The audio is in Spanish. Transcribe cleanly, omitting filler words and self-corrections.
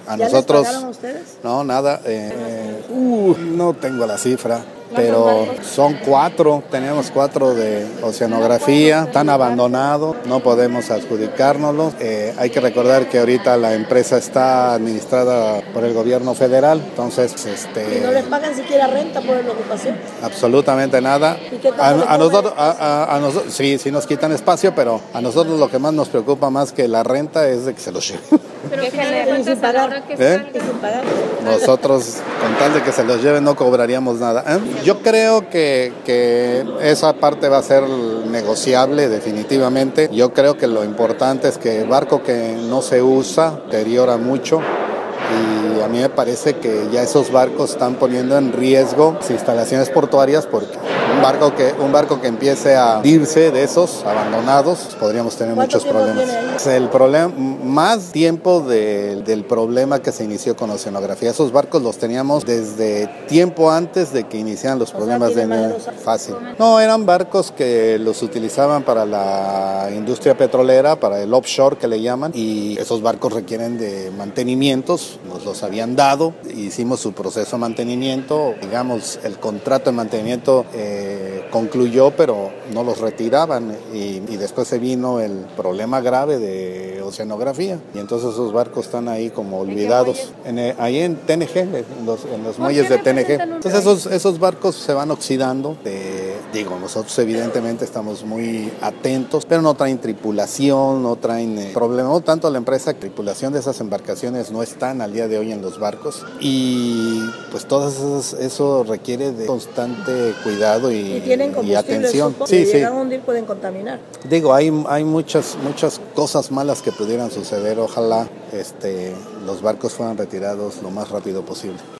A ¿Ya nosotros, les pagaron a ustedes? No, nada. No tengo la cifra, pero son 4, tenemos 4 de oceanografía, están abandonados, no podemos adjudicárnoslos. Hay que recordar que ahorita la empresa está administrada por el gobierno federal, entonces ¿Y no les pagan siquiera renta por la ocupación? absolutamente nada. ¿Y qué tanto A nosotros sí nos quitan espacio, pero a nosotros lo que más nos preocupa más que la renta es de que se los lleven. Pero ¿Y sin pagar? ¿Y sin pagar? Nosotros, con tal de que se los lleven, no cobraríamos nada. Yo creo que esa parte va a ser negociable definitivamente. Yo creo que lo importante es que el barco que no se usa deteriora mucho. Y a mí me parece que ya esos barcos están poniendo en riesgo las instalaciones portuarias, porque un barco que empiece a irse de esos abandonados, podríamos tener muchos problemas. El problema, más tiempo del problema que se inició con oceanografía. Esos barcos los teníamos desde tiempo antes de que iniciaran los problemas fácil. No, eran barcos que los utilizaban para la industria petrolera, para el offshore que le llaman, y esos barcos requieren de mantenimientos. Nos los habían dado, hicimos su proceso de mantenimiento, digamos, el contrato de mantenimiento concluyó, pero no los retiraban, y después se vino el problema grave de oceanografía, y entonces esos barcos están ahí como olvidados, ahí en TNG, en los muelles de TNG. Entonces esos barcos se van oxidando. Nosotros evidentemente estamos muy atentos, pero no traen tripulación, no traen problema, no tanto la empresa, tripulación de esas embarcaciones no están al día de hoy en los barcos, y pues eso requiere de constante cuidado y atención. Si llegan a hundir pueden contaminar. Hay muchas cosas malas que pudieran suceder. Ojalá los barcos fueran retirados lo más rápido posible.